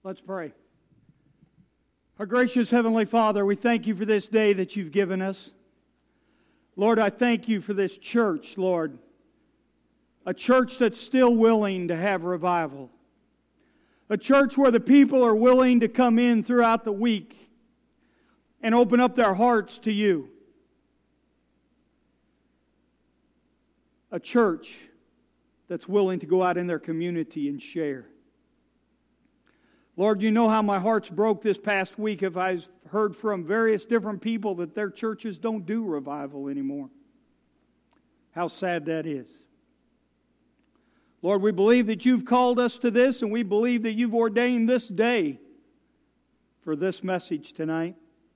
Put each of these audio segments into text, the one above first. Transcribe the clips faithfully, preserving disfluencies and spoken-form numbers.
Let's pray. Our gracious Heavenly Father, we thank you for this day that you've given us. Lord, I thank you for this church, Lord. A church that's still willing to have revival. A church where the people are willing to come in throughout the week and open up their hearts to you. A church that's willing to go out in their community and share. Lord, you know how my heart's broke this past week if I've heard from various different people that their churches don't do revival anymore. How sad that is. Lord, we believe that you've called us to this, and we believe that you've ordained this day for this message tonight.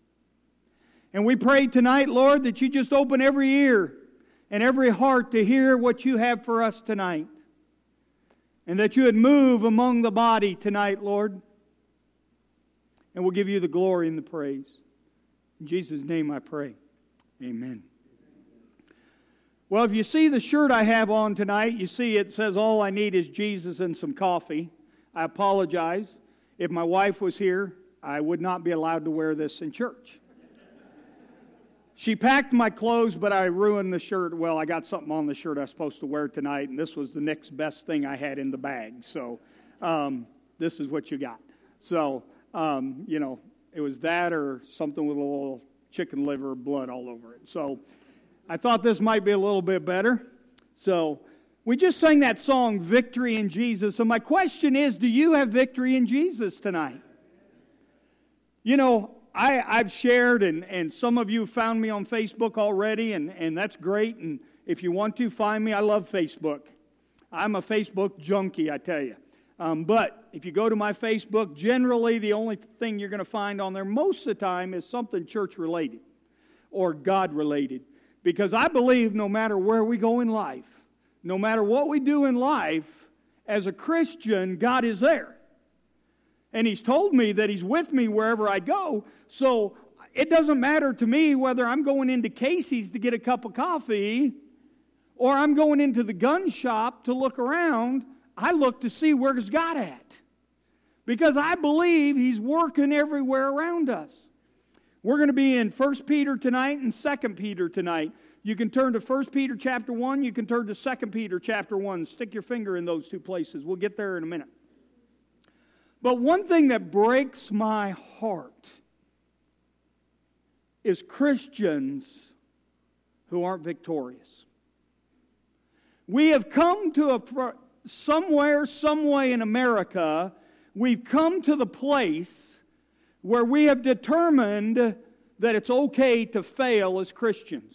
And we pray tonight, Lord, that you just open every ear and every heart to hear what you have for us tonight. And that you would move among the body tonight, Lord. And we'll give you the glory and the praise. In Jesus' name I pray. Amen. Well, if you see the shirt I have on tonight, you see it says, "All I need is Jesus and some coffee." I apologize. If my wife was here, I would not be allowed to wear this in church. She packed my clothes, but I ruined the shirt. Well, I got something on the shirt I was supposed to wear tonight, and this was the next best thing I had in the bag. So, um, this is what you got. So, um, you know, it was that or something with a little chicken liver blood all over it. So, I thought this might be a little bit better. So, we just sang that song, Victory in Jesus. So, my question is, do you have victory in Jesus tonight? You know, I, I've shared, and, and some of you found me on Facebook already, and, and that's great. And if you want to, find me. I love Facebook. I'm a Facebook junkie, I tell you. Um, but if you go to my Facebook, generally the only thing you're going to find on there most of the time is something church-related or God-related. Because I believe no matter where we go in life, no matter what we do in life, as a Christian, God is there. And He's told me that He's with me wherever I go. So it doesn't matter to me whether I'm going into Casey's to get a cup of coffee or I'm going into the gun shop to look around. I look to see where's God at. Because I believe He's working everywhere around us. We're going to be in First Peter tonight and Second Peter tonight. You can turn to First Peter chapter one. You can turn to Second Peter chapter one. Stick your finger in those two places. We'll get there in a minute. But one thing that breaks my heart is Christians who aren't victorious. We have come to a, somewhere, some way in America, we've come to the place where we have determined that it's okay to fail as Christians.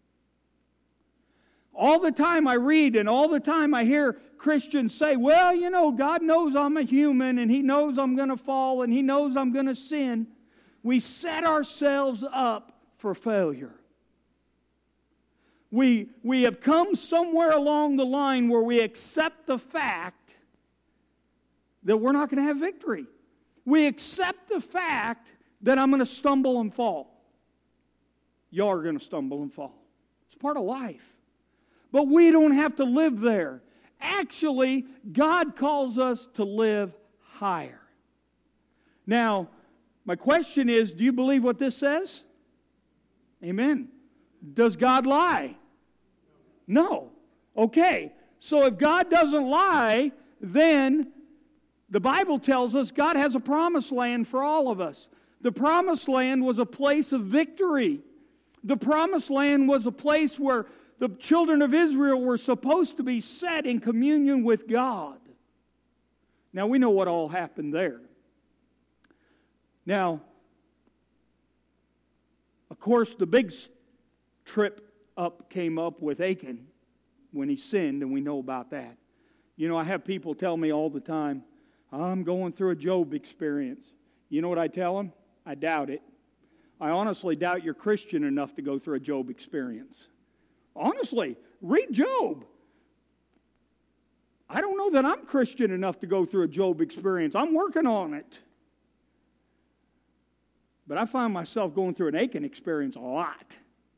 All the time I read and all the time I hear Christians say, well, you know, God knows I'm a human and He knows I'm going to fall and He knows I'm going to sin. We set ourselves up for failure. We, we have come somewhere along the line where we accept the fact that we're not going to have victory. We accept the fact that I'm going to stumble and fall. Y'all are going to stumble and fall. It's part of life. But we don't have to live there. Actually, God calls us to live higher. Now, my question is, do you believe what this says? Amen. Does God lie? No. Okay. So if God doesn't lie, then the Bible tells us God has a promised land for all of us. The promised land was a place of victory. The promised land was a place where the children of Israel were supposed to be set in communion with God. Now, we know what all happened there. Now, of course, the big trip up came up with Achan when he sinned, and we know about that. You know, I have people tell me all the time, I'm going through a Job experience. You know what I tell them? I doubt it. I honestly doubt you're Christian enough to go through a Job experience. Honestly, read Job. I don't know that I'm Christian enough to go through a Job experience. I'm working on it. But I find myself going through an Achan experience a lot.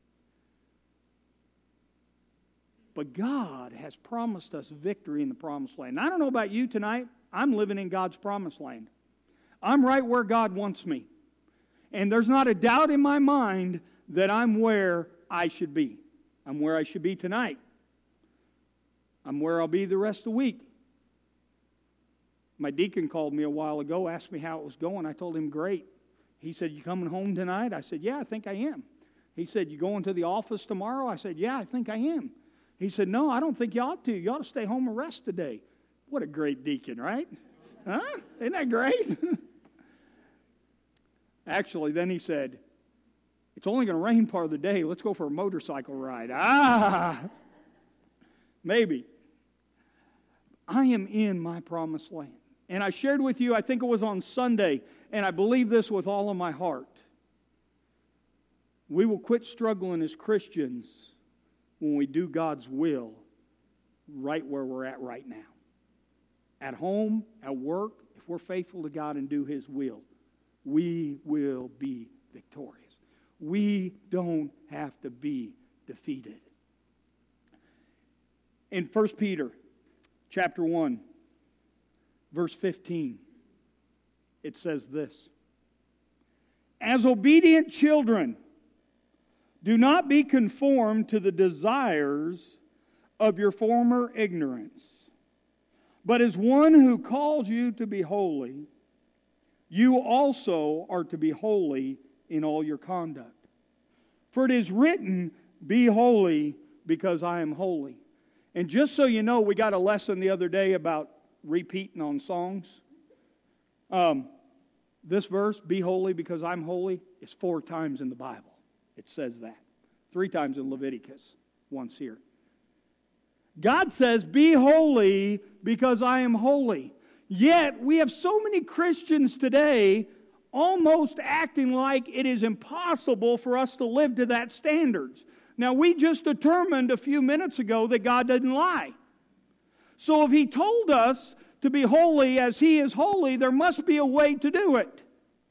But God has promised us victory in the promised land. Now, I don't know about you tonight. I'm living in God's promised land. I'm right where God wants me. And there's not a doubt in my mind that I'm where I should be. I'm where I should be tonight. I'm where I'll be the rest of the week. My deacon called me a while ago, asked me how it was going. I told him, great. He said, you coming home tonight? I said, yeah, I think I am. He said, you going to the office tomorrow? I said, yeah, I think I am. He said, no, I don't think you ought to. You ought to stay home and rest today. What a great deacon, right? Huh? Isn't that great? Actually, then he said, it's only going to rain part of the day. Let's go for a motorcycle ride. Ah, maybe. I am in my promised land. And I shared with you, I think it was on Sunday, and I believe this with all of my heart. We will quit struggling as Christians when we do God's will right where we're at right now. At home, at work, if we're faithful to God and do His will, we will be victorious. We don't have to be defeated. In First Peter chapter one, verse fifteen, it says this: as obedient children, do not be conformed to the desires of your former ignorance, but as one who calls you to be holy, you also are to be holy in all your conduct. For it is written, be holy because I am holy. And just so you know, we got a lesson the other day about repeating on songs. Um, this verse, be holy because I'm holy, is four times in the Bible. It says that. Three times in Leviticus, once here. God says, be holy because I am holy. Yet, we have so many Christians today almost acting like it is impossible for us to live to that standards. Now, we just determined a few minutes ago that God doesn't lie. So if He told us to be holy as He is holy, there must be a way to do it.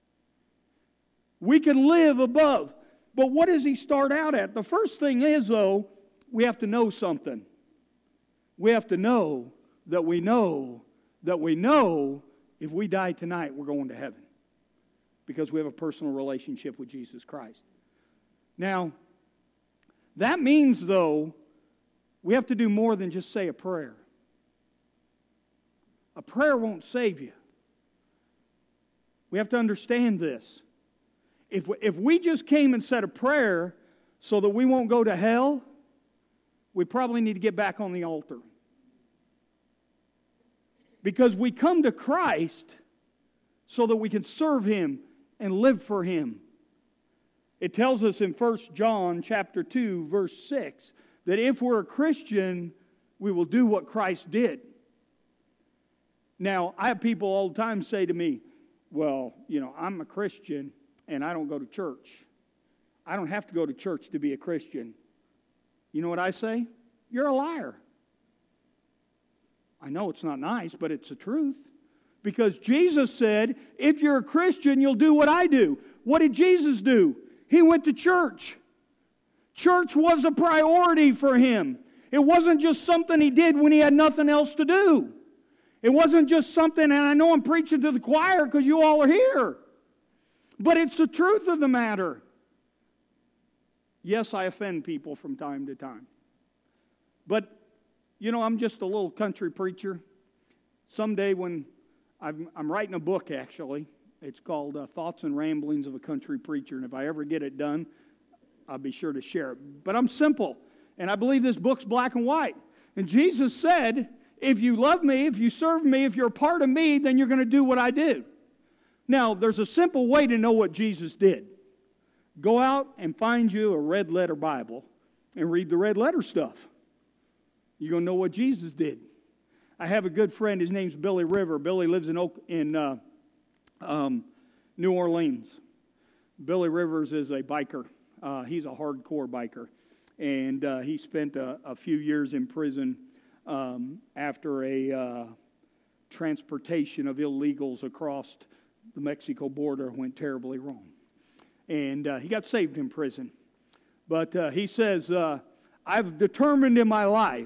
We can live above. But what does He start out at? The first thing is, though, we have to know something. We have to know that we know that we know if we die tonight, we're going to heaven. Because we have a personal relationship with Jesus Christ. Now, that means, though, we have to do more than just say a prayer. A prayer won't save you. We have to understand this. If we, if we just came and said a prayer so that we won't go to hell, we probably need to get back on the altar. Because we come to Christ so that we can serve Him and live for Him. It tells us in First John chapter two, verse six, that if we're a Christian, we will do what Christ did. Now, I have people all the time say to me, well, you know, I'm a Christian and I don't go to church. I don't have to go to church to be a Christian. You know what I say? You're a liar. I know it's not nice, but it's the truth. Because Jesus said, if you're a Christian, you'll do what I do. What did Jesus do? He went to church. Church was a priority for Him. It wasn't just something He did when He had nothing else to do. It wasn't just something, and I know I'm preaching to the choir because you all are here. But it's the truth of the matter. Yes, I offend people from time to time. But, you know, I'm just a little country preacher. Someday when I'm, I'm writing a book, actually. It's called uh, Thoughts and Ramblings of a Country Preacher. And if I ever get it done, I'll be sure to share it. But I'm simple. And I believe this book's black and white. And Jesus said, if you love me, if you serve me, if you're a part of me, then you're going to do what I do. Now, there's a simple way to know what Jesus did. Go out and find you a red letter Bible and read the red letter stuff. You're going to know what Jesus did. I have a good friend. His name's Billy River. Billy lives in Oak, in uh, um, New Orleans. Billy Rivers is a biker. Uh, he's a hardcore biker. And uh, he spent a, a few years in prison um, after a uh, transportation of illegals across the Mexico border went terribly wrong. And uh, he got saved in prison. But uh, he says, uh, I've determined in my life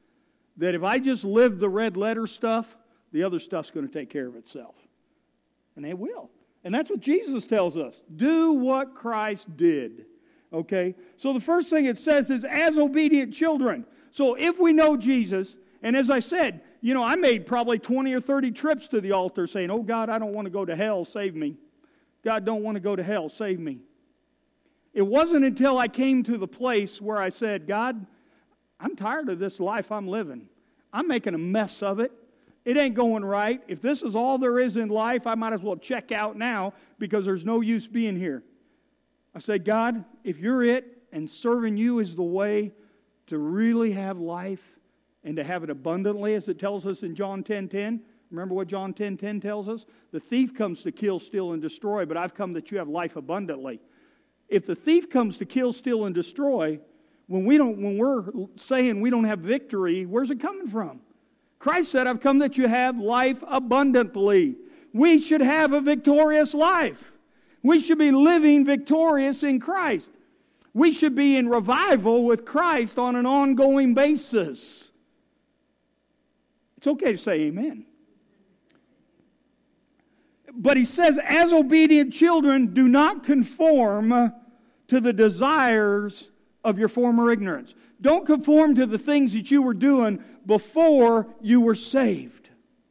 that if I just live the red letter stuff, the other stuff's going to take care of itself. And they will. And that's what Jesus tells us. Do what Christ did. Okay? So the first thing it says is, as obedient children. So if we know Jesus, and as I said, you know, I made probably twenty or thirty trips to the altar saying, oh God, I don't want to go to hell, save me. God, don't want to go to hell, save me. It wasn't until I came to the place where I said, God, I'm tired of this life I'm living. I'm making a mess of it. It ain't going right. If this is all there is in life, I might as well check out now because there's no use being here. I said, God, if you're it and serving you is the way to really have life and to have it abundantly, as it tells us in John ten ten. Remember what John ten ten tells us? The thief comes to kill, steal, and destroy, but I've come that you have life abundantly. If the thief comes to kill, steal, and destroy, when we don't, when we're saying we don't have victory, where's it coming from? Christ said, I've come that you have life abundantly. We should have a victorious life. We should be living victorious in Christ. We should be in revival with Christ on an ongoing basis. It's okay to say amen. But he says, as obedient children, do not conform to the desires of your former ignorance. Don't conform to the things that you were doing before you were saved.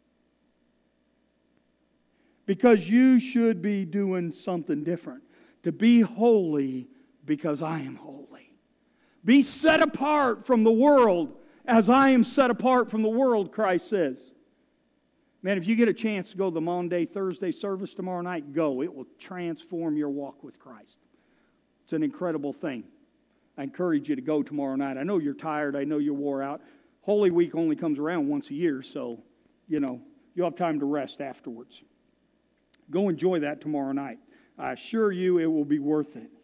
Because you should be doing something different. To be holy because I am holy. Be set apart from the world as I am set apart from the world, Christ says. Man, if you get a chance to go to the Maundy Thursday service tomorrow night, go. It will transform your walk with Christ. It's an incredible thing. I encourage you to go tomorrow night. I know you're tired. I know you're wore out. Holy Week only comes around once a year, so, you know, you'll have time to rest afterwards. Go enjoy that tomorrow night. I assure you it will be worth it.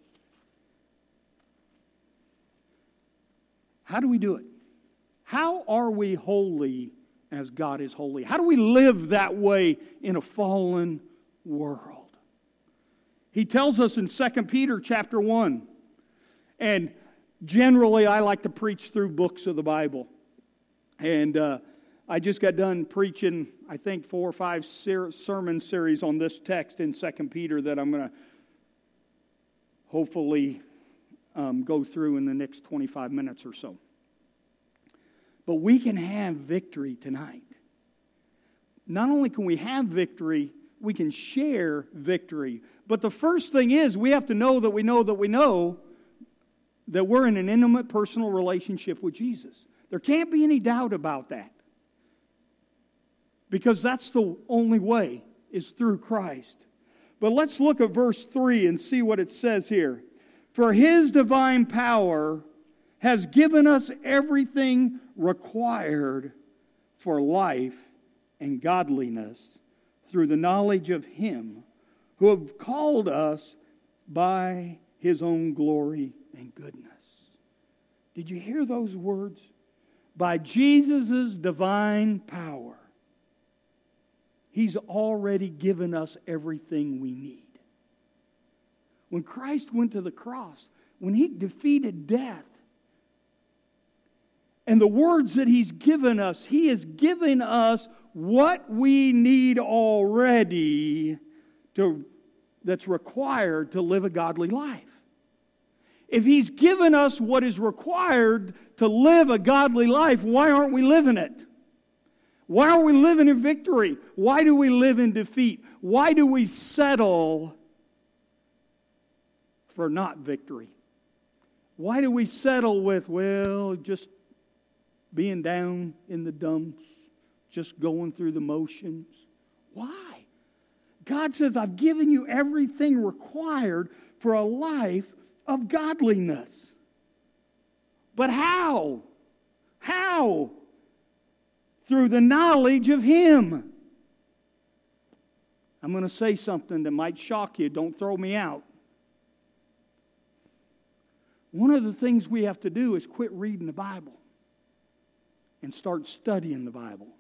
How do we do it? How are we holy as God is holy? How do we live that way in a fallen world? He tells us in Second Peter chapter one. And generally, I like to preach through books of the Bible. And uh, I just got done preaching, I think, four or five ser- sermon series on this text in Second Peter that I'm going to hopefully um, go through in the next twenty-five minutes or so. But we can have victory tonight. Not only can we have victory, we can share victory. But the first thing is we have to know that we know that we know that we're in an intimate personal relationship with Jesus. There can't be any doubt about that. Because that's the only way, is through Christ. But let's look at verse three and see what it says here. For His divine power has given us everything required for life and godliness through the knowledge of Him who have called us by His own glory and goodness. Did you hear those words? By Jesus' divine power, He's already given us everything we need. When Christ went to the cross, when He defeated death, and the words that He's given us, He has given us what we need already to, that's required to live a godly life. If He's given us what is required to live a godly life, why aren't we living it? Why are we living in victory? Why do we live in defeat? Why do we settle for not victory? Why do we settle with, well, just being down in the dumps, just going through the motions? Why? God says, I've given you everything required for a life of godliness. But how? How? Through the knowledge of Him. I'm going to say something that might shock you. Don't throw me out. One of the things we have to do is quit reading the Bible and start studying the Bible.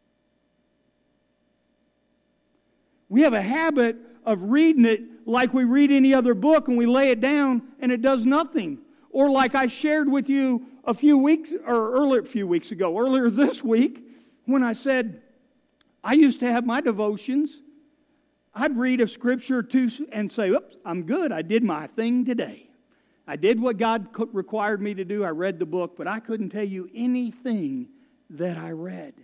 We have a habit of reading it like we read any other book and we lay it down and it does nothing. Or like I shared with you a few weeks, or earlier, a few weeks ago, earlier this week, when I said I used to have my devotions. I'd read a scripture or two and say, oops, I'm good. I did my thing today. I did what God required me to do. I read the book, but I couldn't tell you anything that I read.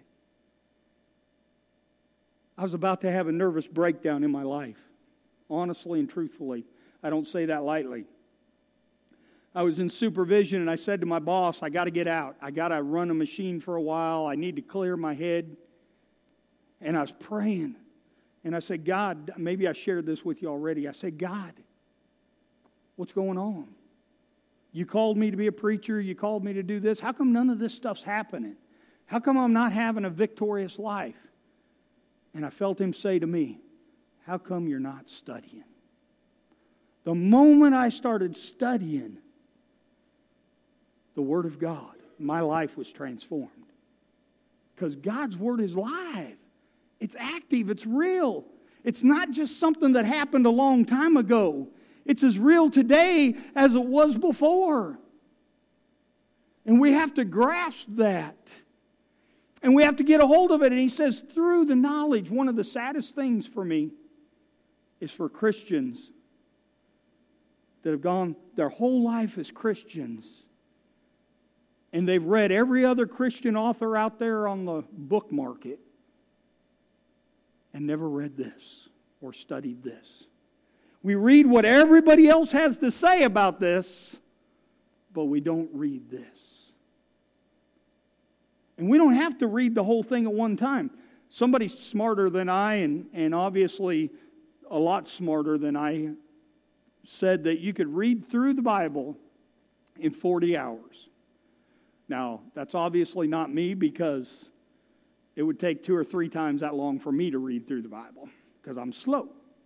I was about to have a nervous breakdown in my life. Honestly and truthfully. I don't say that lightly. I was in supervision and I said to my boss, I got to get out. I got to run a machine for a while. I need to clear my head. And I was praying. And I said, God, maybe I shared this with you already. I said, God, what's going on? You called me to be a preacher. You called me to do this. How come none of this stuff's happening? How come I'm not having a victorious life? And I felt Him say to me, how come you're not studying? The moment I started studying the Word of God, my life was transformed. Because God's Word is live. It's active. It's real. It's not just something that happened a long time ago. It's as real today as it was before. And we have to grasp that. And we have to get a hold of it. And he says, through the knowledge, one of the saddest things for me is for Christians that have gone their whole life as Christians. And they've read every other Christian author out there on the book market and never read this or studied this. We read what everybody else has to say about this, but we don't read this. And we don't have to read the whole thing at one time. Somebody smarter than I, and, and obviously a lot smarter than I, said that you could read through the Bible in forty hours. Now, that's obviously not me, because it would take two or three times that long for me to read through the Bible, because I'm slow.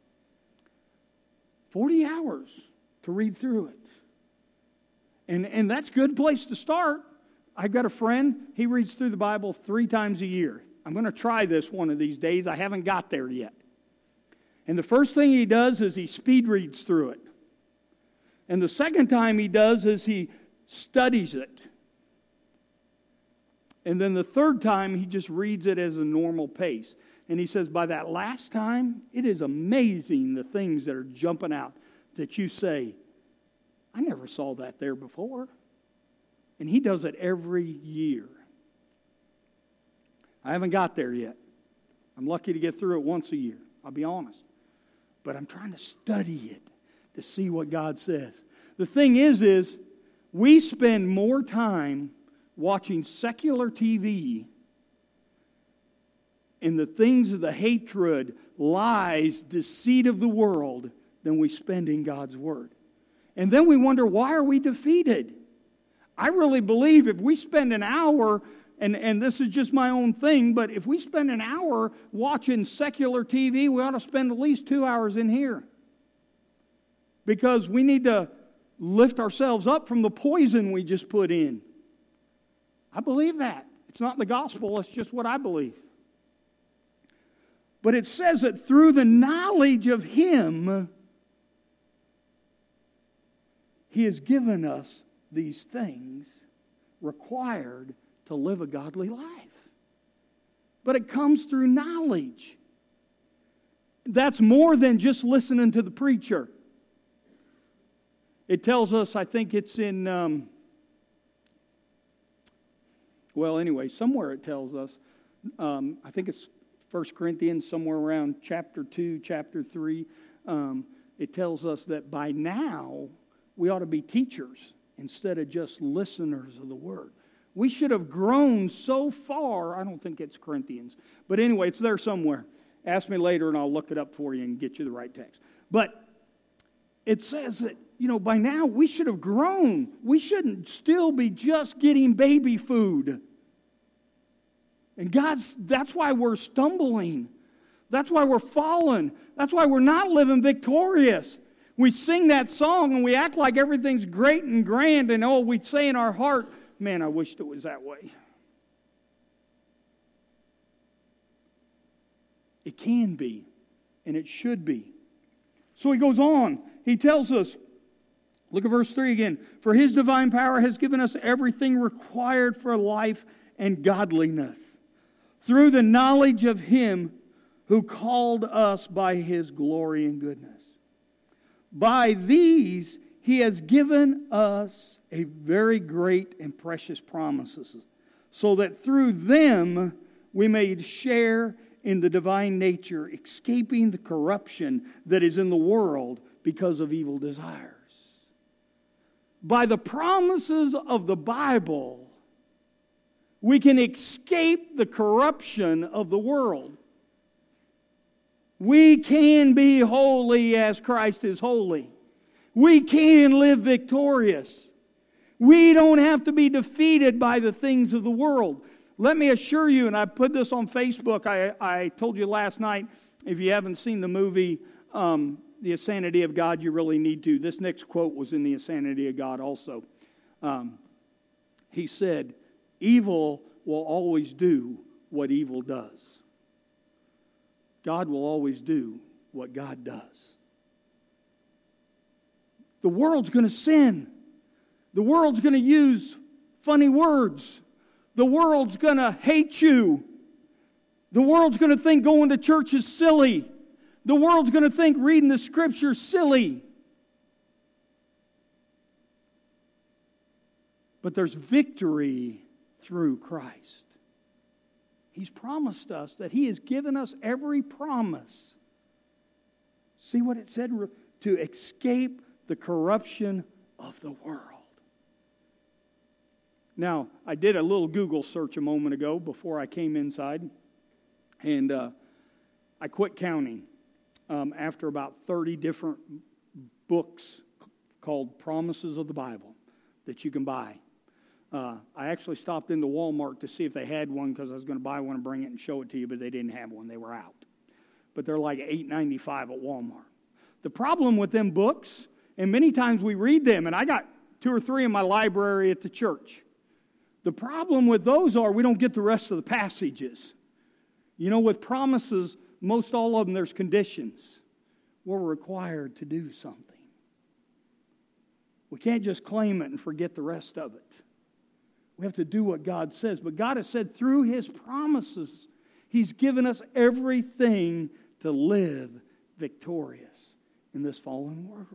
forty hours to read through it. And, and that's a good place to start. I've got a friend, he reads through the Bible three times a year. I'm going to try this one of these days. I haven't got there yet. And the first thing he does is he speed reads through it. And the second time he does is he studies it. And then the third time he just reads it as a normal pace. And he says, by that last time, it is amazing the things that are jumping out that you say, I never saw that there before. And he does it every year. I haven't got there yet. I'm lucky to get through it once a year, I'll be honest. But I'm trying to study it to see what God says. The thing is, is we spend more time watching secular T V and the things of the hatred, lies, deceit of the world than we spend in God's Word. And then we wonder, why are we defeated? I really believe if we spend an hour, and, and this is just my own thing, but if we spend an hour watching secular T V, we ought to spend at least two hours in here. Because we need to lift ourselves up from the poison we just put in. I believe that. It's not the gospel, it's just what I believe. But it says that through the knowledge of Him, He has given us these things required to live a godly life. But it comes through knowledge. That's more than just listening to the preacher. It tells us, I think it's in, um, well, anyway, somewhere it tells us, um, I think it's First Corinthians, somewhere around chapter two, chapter three, um, it tells us that by now we ought to be teachers instead of just listeners of the Word. We should have grown so far. I don't think it's Corinthians. But anyway, it's there somewhere. Ask me later and I'll look it up for you and get you the right text. But it says that, you know, by now we should have grown. We shouldn't still be just getting baby food. And God's, that's why we're stumbling. That's why we're falling. That's why we're not living victorious. We sing that song and we act like everything's great and grand, and oh, we say in our heart, man, I wished it was that way. It can be, and it should be. So he goes on. He tells us, look at verse three again. For His divine power has given us everything required for life and godliness, through the knowledge of Him who called us by His glory and goodness. By these He has given us a very great and precious promises, so that through them we may share in the divine nature, escaping the corruption that is in the world because of evil desires. By the promises of the Bible, we can escape the corruption of the world. We can be holy as Christ is holy. We can live victorious. We don't have to be defeated by the things of the world. Let me assure you, and I put this on Facebook, I, I told you last night, if you haven't seen the movie, um, The Insanity of God, you really need to. This next quote was in The Insanity of God also. Um, he said, evil will always do what evil does. God will always do what God does. The world's going to sin. The world's going to use funny words. The world's going to hate you. The world's going to think going to church is silly. The world's going to think reading the Scriptures silly. But there's victory through Christ. He's promised us that He has given us every promise. See what it said? To escape the corruption of the world. Now, I did a little Google search a moment ago before I came inside, and uh, I quit counting um, after about thirty different books called Promises of the Bible that you can buy. Uh, I actually stopped into Walmart to see if they had one because I was going to buy one and bring it and show it to you, but they didn't have one. They were out. But they're like eight ninety-five at Walmart. The problem with them books, and many times we read them, and I got two or three in my library at the church. The problem with those are we don't get the rest of the passages. You know, with promises, most all of them, there's conditions. We're required to do something. We can't just claim it and forget the rest of it. We have to do what God says. But God has said through His promises, He's given us everything to live victorious in this fallen world.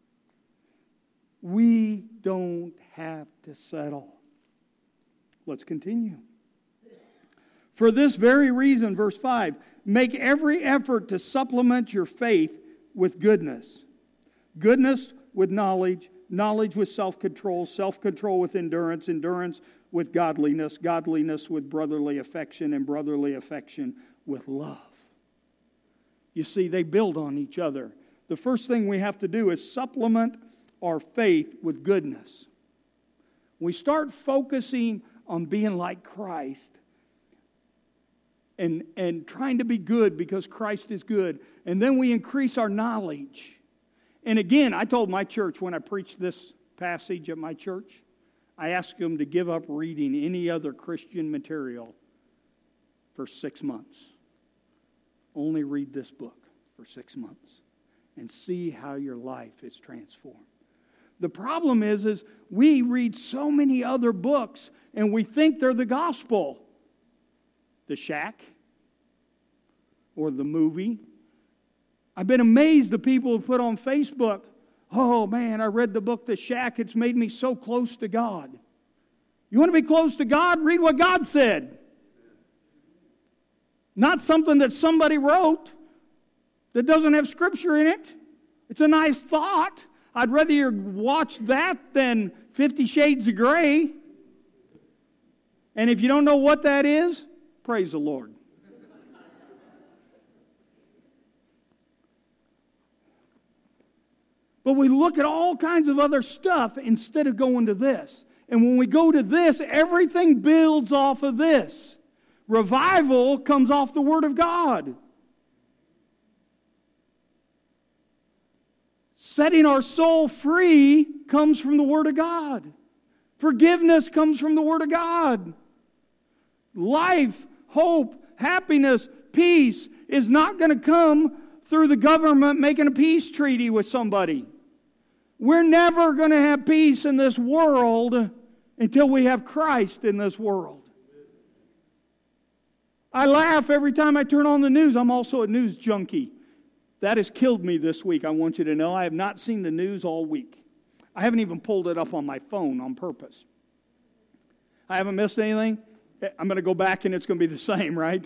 We don't have to settle. Let's continue. For this very reason, verse five, make every effort to supplement your faith with goodness. Goodness with knowledge, knowledge with self-control, self-control with endurance, endurance with godliness, godliness with brotherly affection, and brotherly affection with love. You see, they build on each other. The first thing we have to do is supplement our faith with goodness. We start focusing on being like Christ and, and trying to be good because Christ is good. And then we increase our knowledge. And again, I told my church when I preached this passage at my church, I asked them to give up reading any other Christian material for six months. Only read this book for six months and see how your life is transformed. The problem is, is we read so many other books and we think they're the gospel. The Shack or the movie. I've been amazed the people who put on Facebook, oh man, I read the book The Shack. It's made me so close to God. You want to be close to God? Read what God said. Not something that somebody wrote that doesn't have Scripture in it. It's a nice thought. I'd rather you watch that than Fifty Shades of Grey. And if you don't know what that is, praise the Lord. But we look at all kinds of other stuff instead of going to this. And when we go to this, everything builds off of this. Revival comes off the Word of God. Setting our soul free comes from the Word of God. Forgiveness comes from the Word of God. Life, hope, happiness, peace is not going to come through the government making a peace treaty with somebody. We're never going to have peace in this world until we have Christ in this world. I laugh every time I turn on the news. I'm also a news junkie. That has killed me this week, I want you to know. I have not seen the news all week. I haven't even pulled it up on my phone on purpose. I haven't missed anything. I'm going to go back and it's going to be the same, right?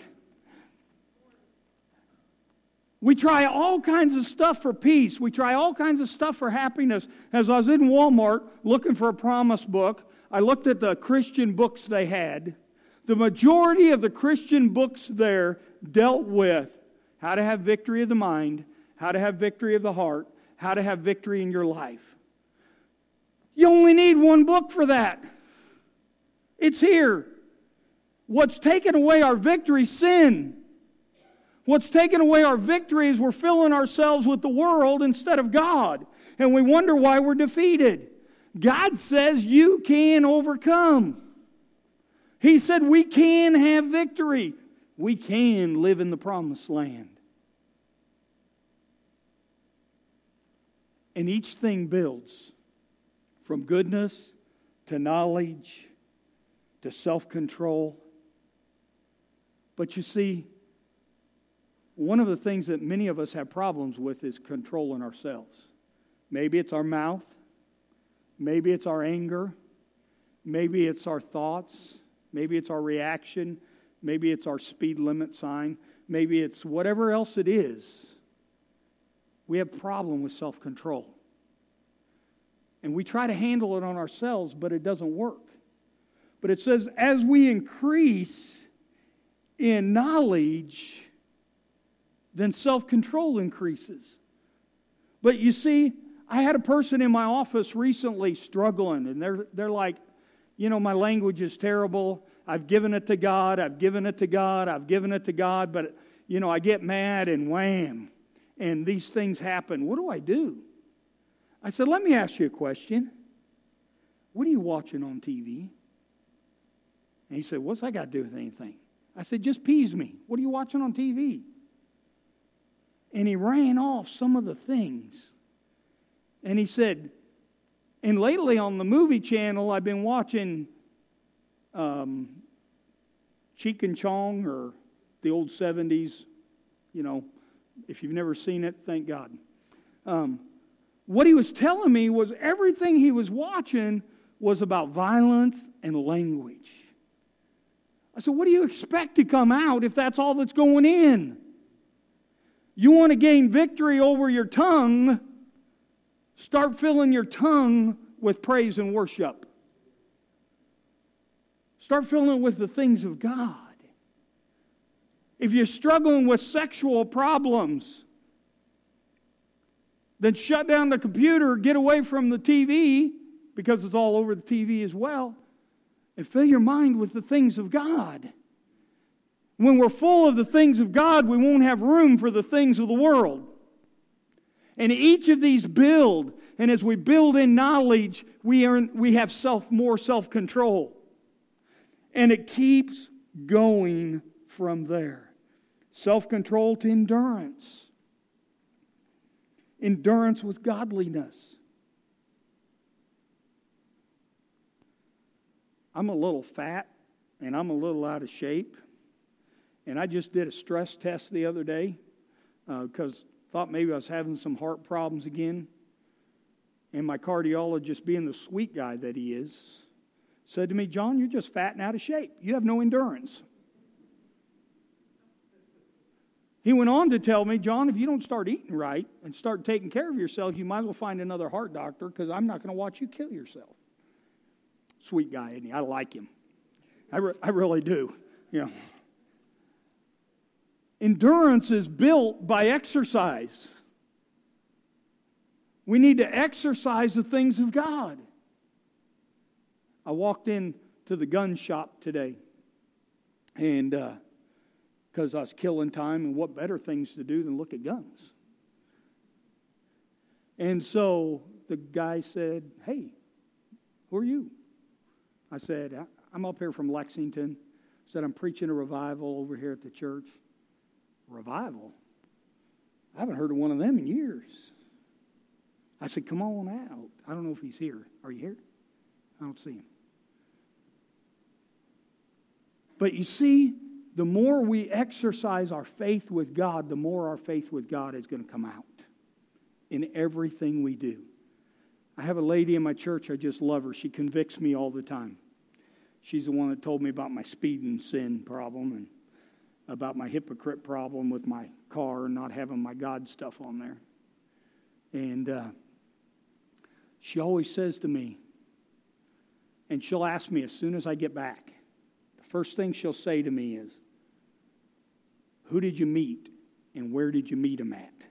We try all kinds of stuff for peace. We try all kinds of stuff for happiness. As I was in Walmart looking for a promise book, I looked at the Christian books they had. The majority of the Christian books there dealt with how to have victory of the mind, how to have victory of the heart, how to have victory in your life. You only need one book for that. It's here. What's taken away our victory? Sin. What's taken away our victory is we're filling ourselves with the world instead of God. And we wonder why we're defeated. God says you can overcome. He said we can have victory. We can live in the promised land. And each thing builds from goodness to knowledge to self-control. But you see, one of the things that many of us have problems with is controlling ourselves. Maybe it's our mouth. Maybe it's our anger. Maybe it's our thoughts. Maybe it's our reaction. Maybe it's our speed limit sign. Maybe it's whatever else it is. We have a problem with self-control. And we try to handle it on ourselves, but it doesn't work. But it says, as we increase in knowledge, then self-control increases. But you see, I had a person in my office recently struggling, and they're, they're like, you know, my language is terrible. I've given it to God. I've given it to God. I've given it to God. But, you know, I get mad and wham. And these things happen. What do I do? I said, let me ask you a question. What are you watching on T V? And he said, what's that got to do with anything? I said, just peas me. What are you watching on T V? And he ran off some of the things. And he said, and lately on the movie channel, I've been watching um, Cheech and Chong, or the old seventies. You know, if you've never seen it, thank God. Um, what he was telling me was everything he was watching was about violence and language. I said, what do you expect to come out if that's all that's going in? You want to gain victory over your tongue, start filling your tongue with praise and worship. Start filling it with the things of God. If you're struggling with sexual problems, then shut down the computer, get away from the T V, because it's all over the T V as well, and fill your mind with the things of God. When we're full of the things of God, we won't have room for the things of the world. And each of these build, and as we build in knowledge, we earn, we have self more self-control. And it keeps going from there. Self-control to endurance. Endurance with godliness. I'm a little fat and I'm a little out of shape. And I just did a stress test the other day because uh, thought maybe I was having some heart problems again. And my cardiologist, being the sweet guy that he is, said to me, John, you're just fat and out of shape. You have no endurance. He went on to tell me, John, if you don't start eating right and start taking care of yourself, you might as well find another heart doctor because I'm not going to watch you kill yourself. Sweet guy, isn't he? I like him. I, re- I really do. Yeah. Endurance is built by exercise. We need to exercise the things of God. I walked into the gun shop today, and because uh, I was killing time, and what better things to do than look at guns. And so the guy said, hey, who are you? I said, I'm up here from Lexington. I said, I'm preaching a revival over here at the church. Revival? I haven't heard of one of them in years. I said, come on out. I don't know if he's here. Are you here? I don't see him. But you see, the more we exercise our faith with God, the more our faith with God is going to come out in everything we do. I have a lady in my church, I just love her. She convicts me all the time. She's the one that told me about my speed and sin problem and about my hypocrite problem with my car and not having my God stuff on there. And uh, she always says to me, and she'll ask me as soon as I get back, the first thing she'll say to me is, who did you meet and where did you meet him at?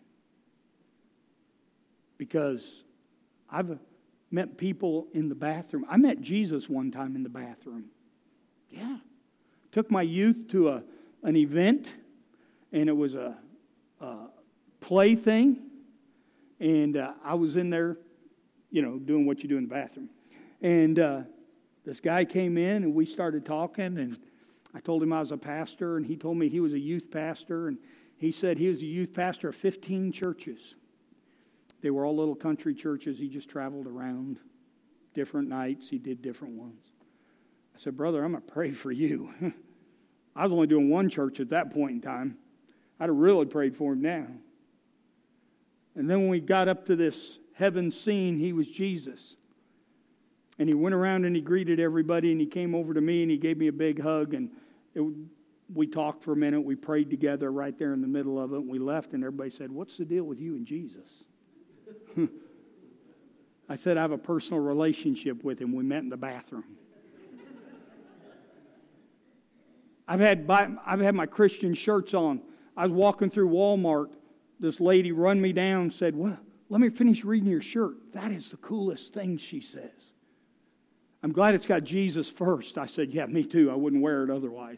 Because I've met people in the bathroom. I met Jesus one time in the bathroom. Yeah. Took my youth to a an event, and it was a, a play thing. And uh, I was in there, you know, doing what you do in the bathroom. And uh, this guy came in, and we started talking, and I told him I was a pastor, and he told me he was a youth pastor, and he said he was a youth pastor of fifteen churches. They were all little country churches. He just traveled around different nights. He did different ones. I said, brother, I'm going to pray for you. I was only doing one church at that point in time. I'd have really prayed for him now. And then when we got up to this heaven scene, he was Jesus. And he went around and he greeted everybody, and he came over to me and he gave me a big hug, and it, we talked for a minute. We prayed together right there in the middle of it, and we left, and everybody said, what's the deal with you and Jesus? I said, I have a personal relationship with him. We met in the bathroom. I've had I've had my Christian shirts on. I was walking through Walmart. This lady run me down and said, well, let me finish reading your shirt. That is the coolest thing, she says. I'm glad it's got Jesus first. I said, yeah, me too. I wouldn't wear it otherwise.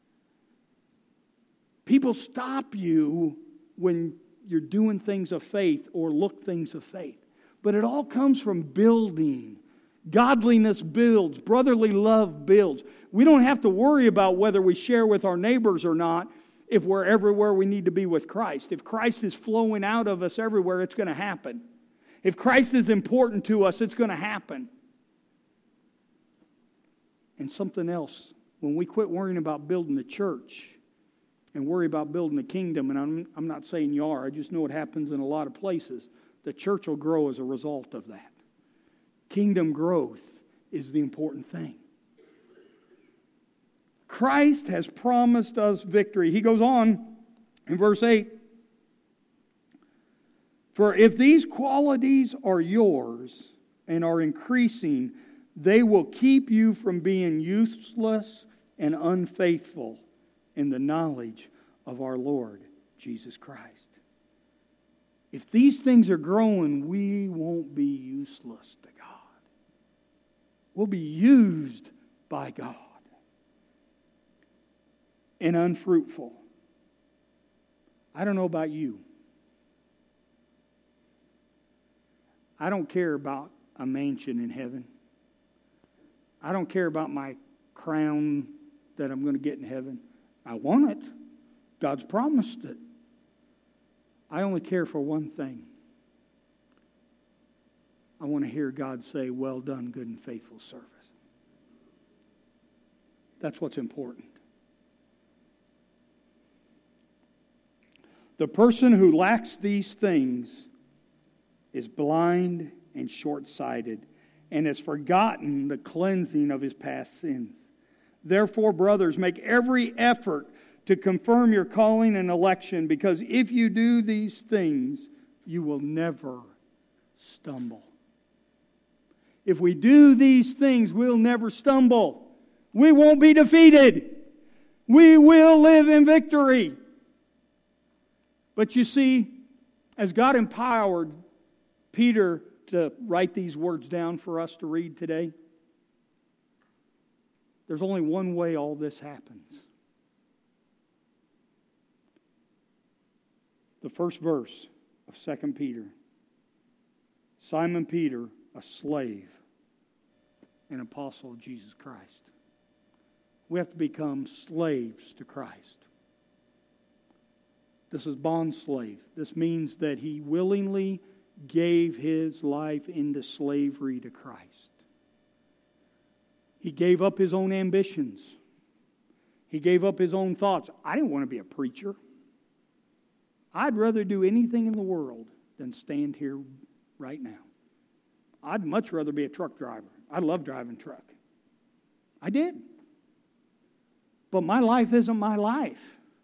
People stop you when you're doing things of faith or look things of faith. But it all comes from building. Godliness builds. Brotherly love builds. We don't have to worry about whether we share with our neighbors or not if we're everywhere we need to be with Christ. If Christ is flowing out of us everywhere, it's going to happen. If Christ is important to us, it's going to happen. And something else, when we quit worrying about building the church and worry about building the kingdom, and I'm, I'm not saying you are, I just know it happens in a lot of places, the church will grow as a result of that. Kingdom growth is the important thing. Christ has promised us victory. He goes on in verse eight. For if these qualities are yours and are increasing, they will keep you from being useless and unfaithful in the knowledge of our Lord Jesus Christ. If these things are growing, we won't be useless to God. We'll be used by God and unfruitful. I don't know about you. I don't care about a mansion in heaven. I don't care about my crown that I'm going to get in heaven. I want it. God's promised it. I only care for one thing. I want to hear God say, well done, good and faithful servant. That's what's important. The person who lacks these things is blind and short-sighted and has forgotten the cleansing of his past sins. Therefore, brothers, make every effort to confirm your calling and election, because if you do these things, you will never stumble. If we do these things, we'll never stumble. We won't be defeated. We will live in victory. But you see, as God empowered Peter to write these words down for us to read today, there's only one way all this happens. The first verse of Second Peter. Simon Peter, a slave, an apostle of Jesus Christ. We have to become slaves to Christ. This is bond slave. This means that he willingly gave his life into slavery to Christ. He gave up his own ambitions. He gave up his own thoughts. I didn't want to be a preacher. I'd rather do anything in the world than stand here right now. I'd much rather be a truck driver. I love driving truck. I did. But my life isn't my life.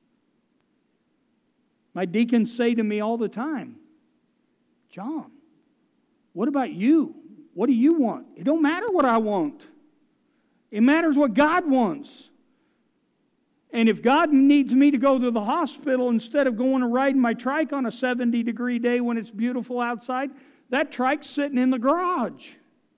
My deacons say to me all the time, John, what about you? What do you want? It don't matter what I want. It matters what God wants. And if God needs me to go to the hospital instead of going and riding my trike on a seventy degree day when it's beautiful outside, that trike's sitting in the garage.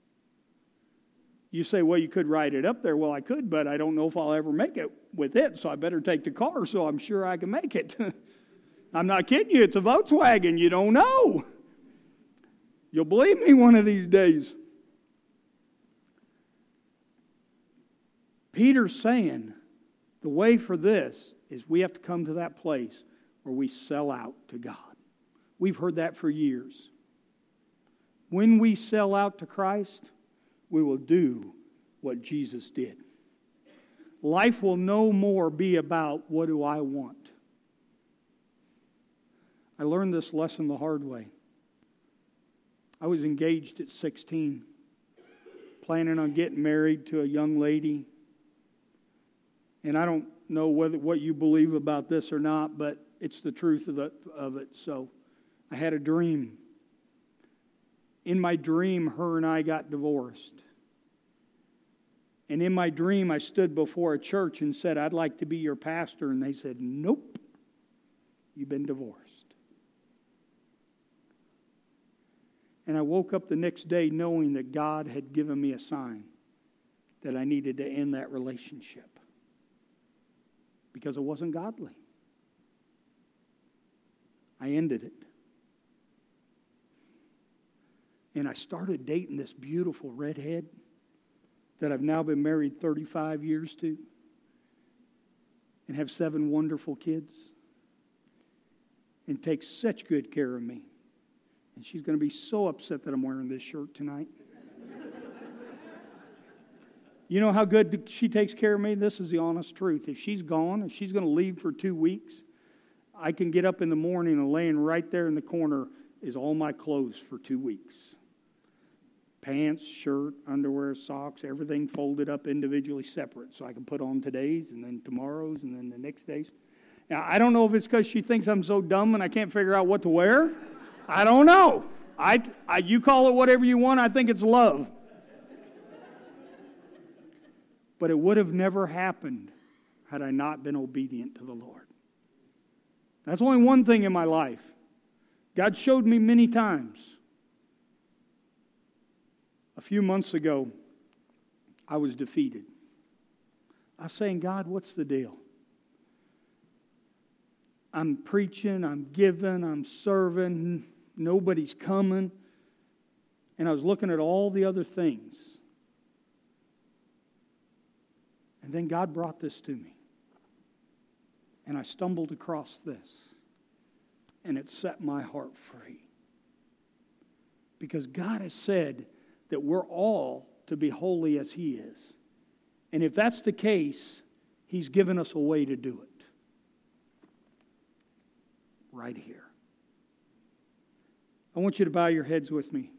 You say, well, you could ride it up there. Well, I could, but I don't know if I'll ever make it with it, so I better take the car so I'm sure I can make it. I'm not kidding you. It's a Volkswagen. You don't know. You'll believe me one of these days. Peter's saying the way for this is we have to come to that place where we sell out to God. We've heard that for years. When we sell out to Christ, we will do what Jesus did. Life will no more be about what do I want. I learned this lesson the hard way. I was engaged at sixteen, planning on getting married to a young lady. And I don't know whether what you believe about this or not, but it's the truth of, the, of it. So I had a dream. In my dream, her and I got divorced. And in my dream, I stood before a church and said, I'd like to be your pastor. And they said, nope, you've been divorced. And I woke up the next day knowing that God had given me a sign that I needed to end that relationship because it wasn't godly. I ended it. And I started dating this beautiful redhead that I've now been married thirty-five years to and have seven wonderful kids and takes such good care of me. And she's going to be so upset that I'm wearing this shirt tonight. You know how good she takes care of me? This is the honest truth. If she's gone, if she's going to leave for two weeks, I can get up in the morning and laying right there in the corner is all my clothes for two weeks. Pants, shirt, underwear, socks, everything folded up individually separate. So I can put on today's and then tomorrow's and then the next day's. Now, I don't know if it's because she thinks I'm so dumb and I can't figure out what to wear. I don't know. I, I, you call it whatever you want. I think it's love. But it would have never happened had I not been obedient to the Lord. That's only one thing in my life. God showed me many times. A few months ago, I was defeated. I was saying, God, what's the deal? I'm preaching, I'm giving, I'm serving, nobody's coming. And I was looking at all the other things. And then God brought this to me. And I stumbled across this. And it set my heart free. Because God has said that we're all to be holy as He is. And if that's the case, He's given us a way to do it. Right here. I want you to bow your heads with me.